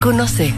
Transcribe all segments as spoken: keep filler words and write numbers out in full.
Conoce.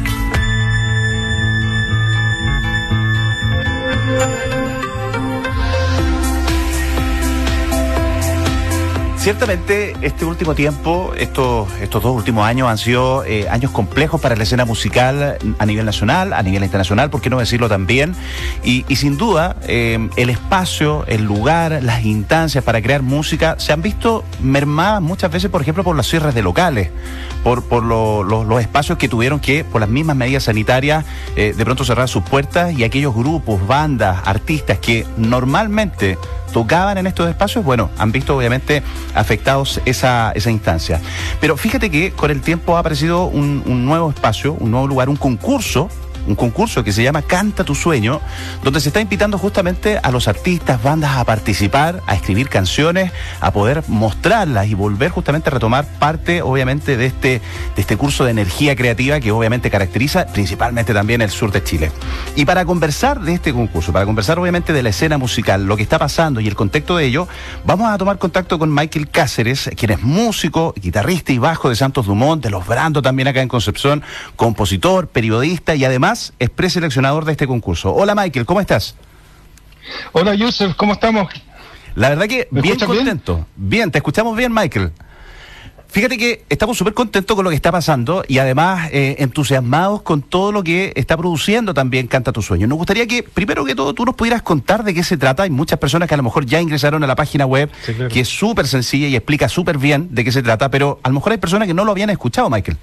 Ciertamente este último tiempo, estos, estos dos últimos años han sido eh, años complejos para la escena musical a nivel nacional, a nivel internacional, por qué no decirlo también, y, y sin duda eh, el espacio, el lugar, las instancias para crear música se han visto mermadas muchas veces, por ejemplo, por los cierres de locales, por, por lo, lo, los espacios que tuvieron que, por las mismas medidas sanitarias, eh, de pronto cerrar sus puertas, y aquellos grupos, bandas, artistas que normalmente tocaban en estos espacios, bueno, han visto obviamente afectados esa, esa instancia. Pero fíjate que con el tiempo ha aparecido un, un nuevo espacio, un nuevo lugar, un concurso, un concurso que se llama Canta tu Sueño, donde se está invitando justamente a los artistas, bandas a participar, a escribir canciones, a poder mostrarlas y volver justamente a retomar parte, obviamente, de este, de este curso de energía creativa que obviamente caracteriza principalmente también el sur de Chile. Y para conversar de este concurso, para conversar obviamente de la escena musical, lo que está pasando y el contexto de ello, vamos a tomar contacto con Michael Cáceres, quien es músico, guitarrista y bajo de Santos Dumont, de Los Brando también acá en Concepción, compositor, periodista y además es preseleccionador de este concurso. Hola Michael, ¿cómo estás? Hola Yusef, ¿cómo estamos? La verdad que bien contento. Bien? bien, te escuchamos bien, Michael. Fíjate que estamos súper contentos con lo que está pasando y además eh, entusiasmados con todo lo que está produciendo también Canta tu Sueño. Nos gustaría que, primero que todo, tú nos pudieras contar de qué se trata. Hay muchas personas que a lo mejor ya ingresaron a la página web, sí, claro, que es súper sencilla y explica súper bien de qué se trata, pero a lo mejor hay personas que no lo habían escuchado, Michael.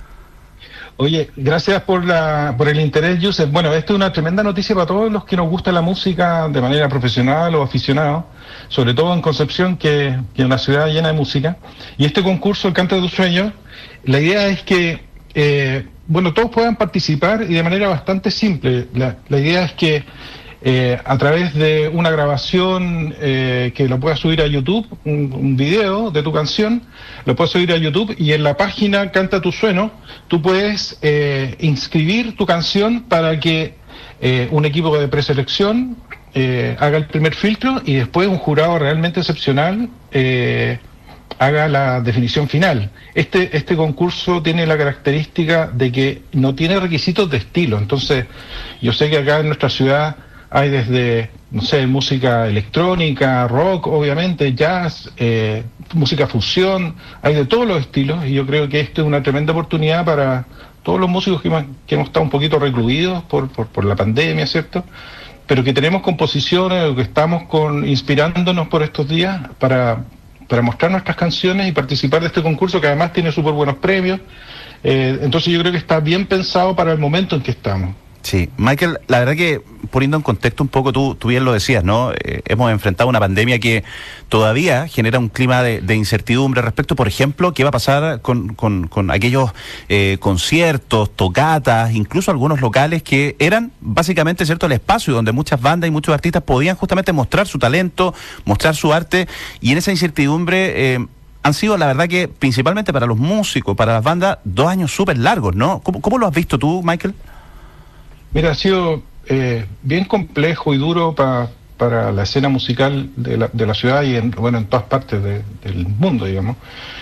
Oye, gracias por la por el interés, Yusef. Bueno, esto es una tremenda noticia para todos los que nos gusta la música de manera profesional o aficionado, sobre todo en Concepción, que, que es una ciudad llena de música. Y este concurso, el Canta tu Sueño, la idea es que, eh, bueno, todos puedan participar y de manera bastante simple. La, la idea es que Eh, a través de una grabación eh, que lo puedas subir a YouTube, un, un video de tu canción, lo puedes subir a YouTube y en la página Canta tu Sueño, tú puedes eh, inscribir tu canción para que eh, un equipo de preselección eh, haga el primer filtro y después un jurado realmente excepcional eh, haga la definición final. Este, este concurso tiene la característica de que no tiene requisitos de estilo, entonces yo sé que acá en nuestra ciudad hay desde, no sé, música electrónica, rock, obviamente, jazz, eh, música fusión, hay de todos los estilos, y yo creo que esto es una tremenda oportunidad para todos los músicos que hemos, que hemos estado un poquito recluidos por, por, por la pandemia, ¿cierto? Pero que tenemos composiciones, o que estamos con, inspirándonos por estos días para, para mostrar nuestras canciones y participar de este concurso que además tiene súper buenos premios. Eh, entonces yo creo que está bien pensado para el momento en que estamos. Sí, Michael, la verdad que poniendo en contexto un poco, tú, tú bien lo decías, ¿no? Eh, hemos enfrentado una pandemia que todavía genera un clima de, de incertidumbre respecto, por ejemplo, qué va a pasar con, con, con aquellos eh, conciertos, tocatas, incluso algunos locales que eran básicamente, ¿cierto?, el espacio donde muchas bandas y muchos artistas podían justamente mostrar su talento, mostrar su arte, y en esa incertidumbre eh, han sido, la verdad que principalmente para los músicos, para las bandas, dos años súper largos, ¿no? ¿Cómo, cómo lo has visto tú, Michael? Mira, ha sido eh, bien complejo y duro pa, para la escena musical de la, de la ciudad y en, bueno, en todas partes de, del mundo, digamos.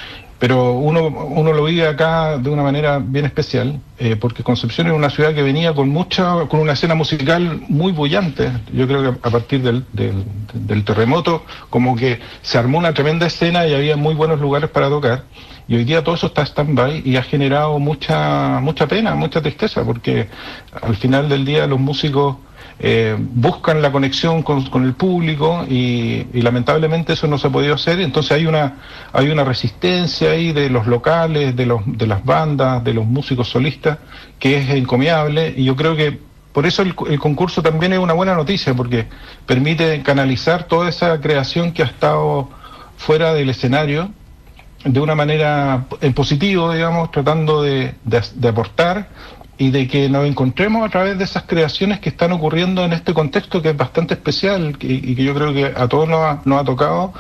Pero uno, uno lo vive acá de una manera bien especial, eh, porque Concepción es una ciudad que venía con mucha, con una escena musical muy bullante. Yo creo que a partir del, del, del terremoto, como que se armó una tremenda escena y había muy buenos lugares para tocar. Y hoy día todo eso está stand-by y ha generado mucha mucha pena, mucha tristeza, porque al final del día los músicos eh, buscan la conexión con, con el público y, y lamentablemente eso no se ha podido hacer. Entonces hay una hay una resistencia ahí de los locales, de los de las bandas, de los músicos solistas, que es encomiable, y yo creo que por eso el, el concurso también es una buena noticia, porque permite canalizar toda esa creación que ha estado fuera del escenario de una manera en positivo, digamos, tratando de, de, de aportar y de que nos encontremos a través de esas creaciones que están ocurriendo en este contexto que es bastante especial y, y que yo creo que a todos nos ha, nos ha tocado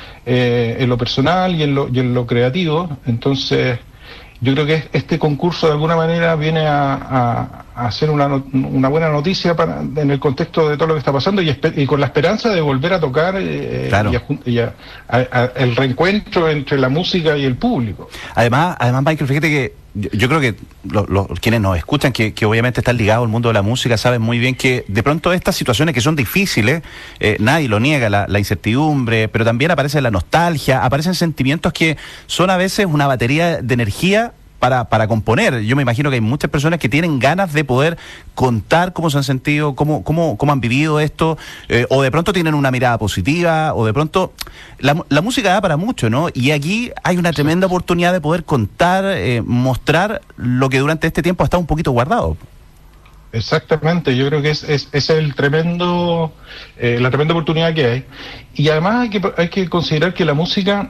eh, en lo personal y en lo, y en lo creativo. Entonces yo creo que este concurso de alguna manera viene a, a, a hacer una, una buena noticia para, en el contexto de todo lo que está pasando y, y con la esperanza de volver a tocar eh, claro. y, a, y a, a, a, el reencuentro entre la música y el público. Además, además Michael, fíjate que yo, yo creo que los, los, quienes nos escuchan, que, que obviamente están ligados al mundo de la música, saben muy bien que de pronto estas situaciones que son difíciles, eh, nadie lo niega, la, la incertidumbre, pero también aparece la nostalgia, aparecen sentimientos que son a veces una batería de energía Para, para componer. Yo me imagino que hay muchas personas que tienen ganas de poder contar cómo se han sentido, cómo, cómo, cómo han vivido esto, eh, o de pronto tienen una mirada positiva, o de pronto la, la música da para mucho, ¿no? Y aquí hay una tremenda oportunidad de poder contar, eh, mostrar lo que durante este tiempo ha estado un poquito guardado. Exactamente, yo creo que es, es, es el tremendo, eh, la tremenda oportunidad que hay. Y además hay que, hay que considerar que la música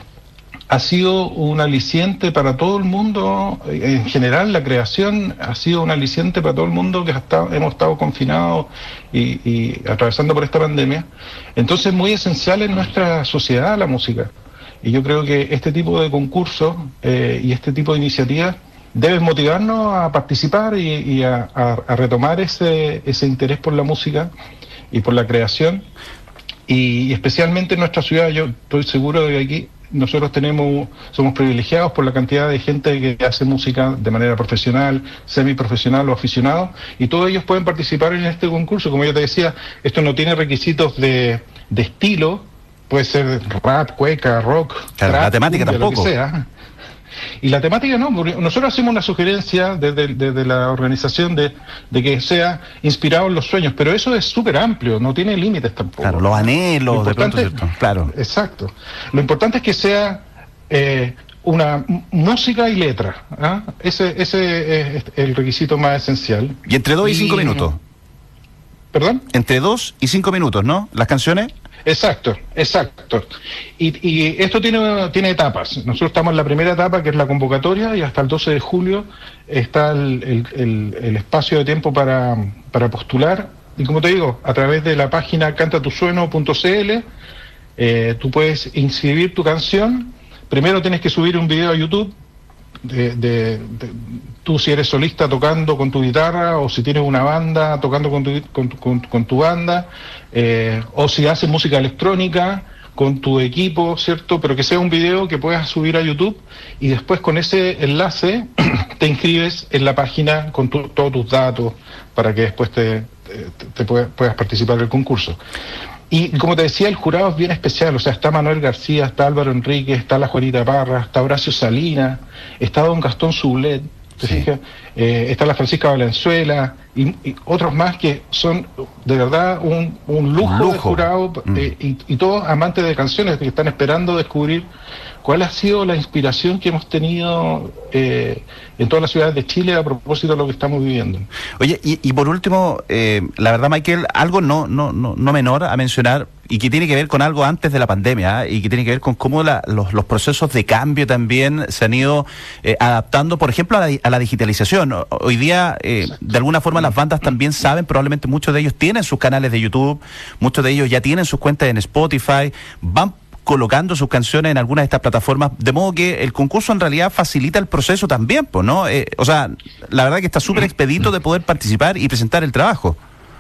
ha sido un aliciente para todo el mundo, en general la creación ha sido un aliciente para todo el mundo que hasta hemos estado confinados y, y atravesando por esta pandemia. Entonces es muy esencial en nuestra sociedad la música. Y yo creo que este tipo de concursos eh, y este tipo de iniciativas deben motivarnos a participar y, y a, a, a retomar ese, ese interés por la música y por la creación. Y especialmente en nuestra ciudad, yo estoy seguro de que aquí nosotros tenemos, somos privilegiados por la cantidad de gente que hace música de manera profesional, semiprofesional o aficionado, y todos ellos pueden participar en este concurso. Como yo te decía, esto no tiene requisitos de, de estilo, puede ser rap, cueca, rock, claro, trap, la temática cumbia, tampoco. Lo que sea. Y la temática no, porque nosotros hacemos una sugerencia desde, desde la organización de, de que sea inspirado en los sueños, pero eso es súper amplio, no tiene límites tampoco. Claro, los anhelos, de pronto, ¿cierto? Claro. Exacto. Lo importante es que sea eh, una música y letra, ¿ah? Ese, ese es el requisito más esencial. Y entre dos y, y cinco minutos. ¿Perdón? Entre dos y cinco minutos, ¿no? ¿Las canciones? Exacto, exacto. Y, y esto tiene, tiene etapas. Nosotros estamos en la primera etapa, que es la convocatoria, y hasta el doce de julio está el, el, el, el espacio de tiempo para, para postular. Y como te digo, a través de la página canta tu sueño punto c l, eh, tú puedes inscribir tu canción. Primero tienes que subir un video a YouTube de, de, de tú si eres solista tocando con tu guitarra, o si tienes una banda tocando con tu, con, con, con tu banda, eh, o si haces música electrónica con tu equipo, ¿cierto? Pero que sea un video que puedas subir a YouTube, y después con ese enlace te inscribes en la página con tu, todos tus datos para que después te, te, te puedas, puedas participar del concurso. Y como te decía, el jurado es bien especial, o sea, está Manuel García, está Álvaro Enrique, está la Juanita Parra, está Horacio Salinas, está don Gastón Sublet, ¿te sí. fijas? Eh, está la Francisca Valenzuela y, y otros más que son de verdad un, un, lujo, un lujo de jurado, mm. eh, y, y todos amantes de canciones que están esperando descubrir cuál ha sido la inspiración que hemos tenido eh, en todas las ciudades de Chile a propósito de lo que estamos viviendo. Oye, y, y por último, eh, la verdad, Michael, algo no, no, no, no menor a mencionar, y que tiene que ver con algo antes de la pandemia, ¿eh? Y que tiene que ver con cómo la, los, los procesos de cambio también se han ido eh, adaptando, por ejemplo, a la, a la digitalización. Hoy día, eh, de alguna forma, las bandas también saben, probablemente muchos de ellos tienen sus canales de YouTube, muchos de ellos ya tienen sus cuentas en Spotify, van colocando sus canciones en algunas de estas plataformas, de modo que el concurso en realidad facilita el proceso también, pues, ¿no? Eh, o sea, la verdad que está súper expedito de poder participar y presentar el trabajo.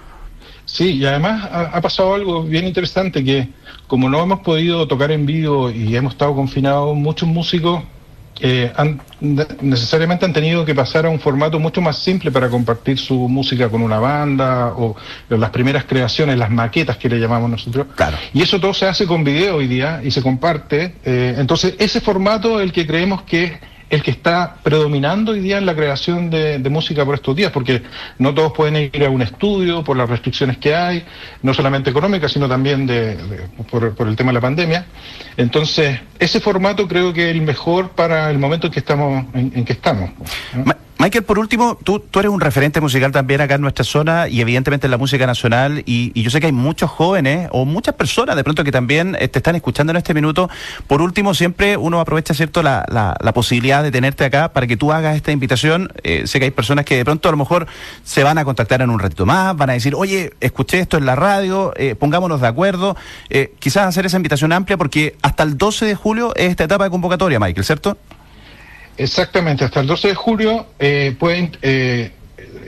Sí, y además ha, ha pasado algo bien interesante, que como no hemos podido tocar en vivo y hemos estado confinados, muchos músicos eh, han, necesariamente han tenido que pasar a un formato mucho más simple para compartir su música con una banda, o las primeras creaciones, las maquetas que le llamamos nosotros. Claro. Y eso todo se hace con video hoy día y se comparte. Eh, entonces ese formato es el que creemos que es el que está predominando hoy día en la creación de, de música por estos días, porque no todos pueden ir a un estudio por las restricciones que hay, no solamente económicas, sino también de, de, por, por el tema de la pandemia. Entonces, ese formato creo que es el mejor para el momento en que estamos. En, en que estamos, ¿no? Ma- Michael, por último, tú, tú eres un referente musical también acá en nuestra zona y evidentemente en la música nacional, y, y yo sé que hay muchos jóvenes o muchas personas de pronto que también eh, te están escuchando en este minuto. Por último, siempre uno aprovecha, ¿cierto?, la, la, la posibilidad de tenerte acá para que tú hagas esta invitación. Eh, sé que hay personas que de pronto a lo mejor se van a contactar en un ratito más, van a decir, oye, escuché esto en la radio, eh, pongámonos de acuerdo, eh, quizás hacer esa invitación amplia, porque hasta el doce de julio es esta etapa de convocatoria, Michael, ¿cierto? Exactamente, hasta el doce de julio eh, pueden eh,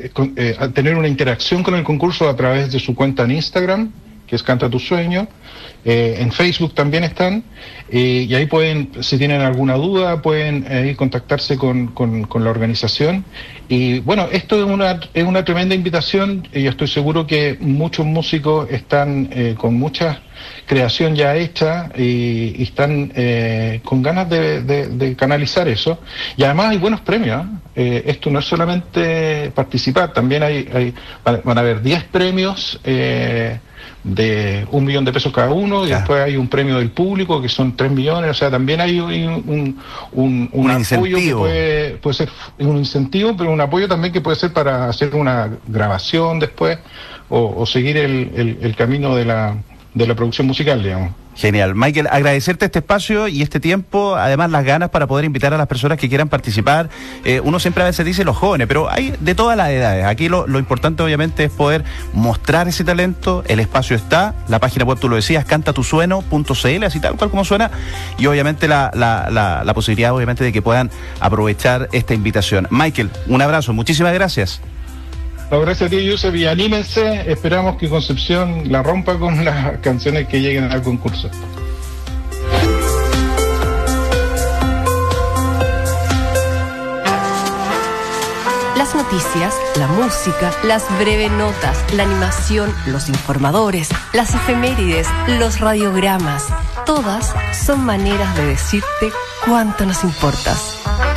eh, con, eh, tener una interacción con el concurso a través de su cuenta en Instagram, que es Canta tu Sueño. Eh, en Facebook también están, eh, y ahí pueden, si tienen alguna duda, pueden eh, contactarse con, con, con la organización. Y bueno, esto es una, es una tremenda invitación, y yo estoy seguro que muchos músicos están eh, con mucha creación ya hecha y, y están eh, con ganas de, de, de canalizar eso. Y además hay buenos premios, ¿eh? Eh, esto no es solamente participar, también hay, hay van a haber diez premios eh, de un millón de pesos cada uno, y claro, después hay un premio del público que son tres millones, o sea, también hay un, un, un, un, un apoyo que puede, puede ser un incentivo, pero un apoyo también que puede ser para hacer una grabación después, o, o seguir el, el, el camino de la, de la producción musical, digamos. Genial. Michael, agradecerte este espacio y este tiempo, además las ganas para poder invitar a las personas que quieran participar. Eh, uno siempre a veces dice los jóvenes, pero hay de todas las edades. Aquí lo, lo importante obviamente es poder mostrar ese talento. El espacio está, la página web, tú lo decías, canta tu sueno punto c l, así tal cual como suena, y obviamente la, la, la, la posibilidad obviamente de que puedan aprovechar esta invitación. Michael, un abrazo, muchísimas gracias. No, gracias a ti, Yusef, y anímense, esperamos que Concepción la rompa con las canciones que lleguen al concurso. Las noticias, la música, las breves notas, la animación, los informadores, las efemérides, los radiogramas, todas son maneras de decirte cuánto nos importas.